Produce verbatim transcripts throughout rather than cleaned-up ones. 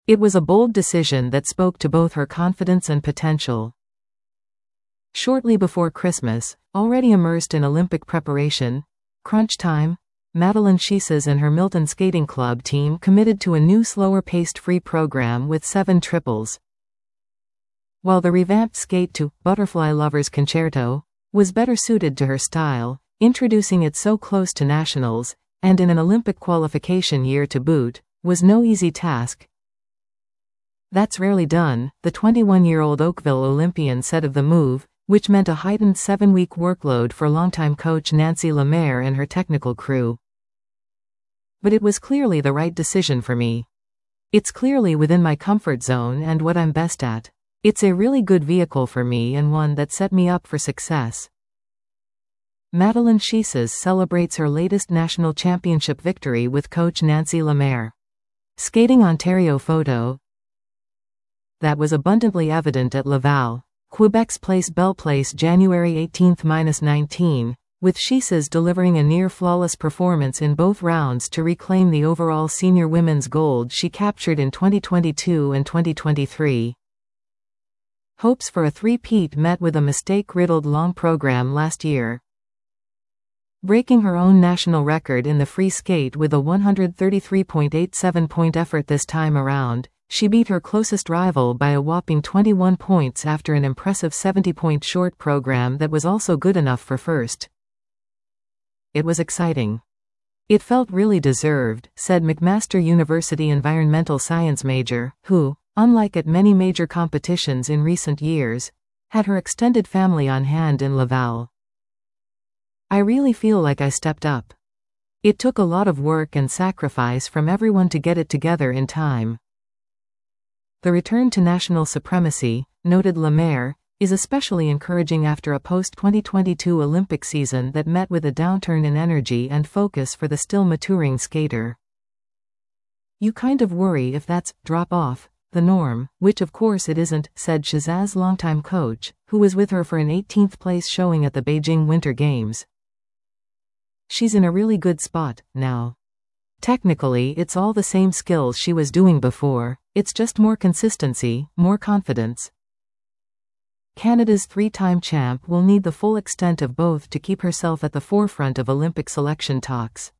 It was a bold decision that spoke to both her confidence and potential. Shortly before Christmas, already immersed in Olympic preparation, crunch time, Madeline Schiesses and her Milton Skating Club team committed to a new slower-paced free program with seven triples. While the revamped Skate to Butterfly Lovers Concerto was better suited to her style, introducing it so close to nationals, and in an Olympic qualification year to boot, was no easy task. That's rarely done, the twenty-one-year-old Oakville Olympian said of the move, which meant a heightened seven-week workload for longtime coach Nancy Lemaire and her technical crew. But it was clearly the right decision for me. It's clearly within my comfort zone and what I'm best at. It's a really good vehicle for me and one that set me up for success. Madeline Schiesses celebrates her latest national championship victory with coach Nancy Lemaire. Skating Ontario photo. That was abundantly evident at Laval, Quebec's Place Belle Place January eighteenth to nineteenth, with Schiesses delivering a near-flawless performance in both rounds to reclaim the overall senior women's gold she captured in twenty twenty-two and twenty twenty-three. Hopes for a three-peat met with a mistake-riddled long program last year. Breaking her own national record in the free skate with a one hundred thirty-three point eight seven point effort this time around, she beat her closest rival by a whopping twenty-one points after an impressive seventy point short program that was also good enough for first. It was exciting. It felt really deserved, said McMaster University environmental science major, who, unlike at many major competitions in recent years, had her extended family on hand in Laval. I really feel like I stepped up. It took a lot of work and sacrifice from everyone to get it together in time. The return to national supremacy, noted Lemaire, is especially encouraging after a post-twenty twenty-two Olympic season that met with a downturn in energy and focus for the still maturing skater. You kind of worry if that's drop-off the norm, which of course it isn't, said Schiesses' longtime coach, who was with her for an eighteenth place showing at the Beijing Winter Games. She's in a really good spot now. Technically, it's all the same skills she was doing before, it's just more consistency, more confidence. Canada's three-time champ will need the full extent of both to keep herself at the forefront of Olympic selection talks.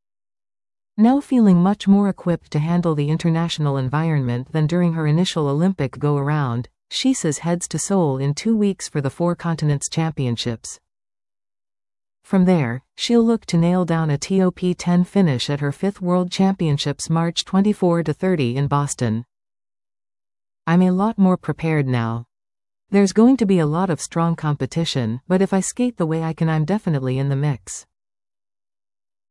Now feeling much more equipped to handle the international environment than during her initial Olympic go-around, Schiesses heads to Seoul in two weeks for the Four Continents Championships. From there, she'll look to nail down a top ten finish at her fifth World Championships March twenty-fourth to thirtieth in Boston. I'm a lot more prepared now. There's going to be a lot of strong competition, but if I skate the way I can, I'm definitely in the mix.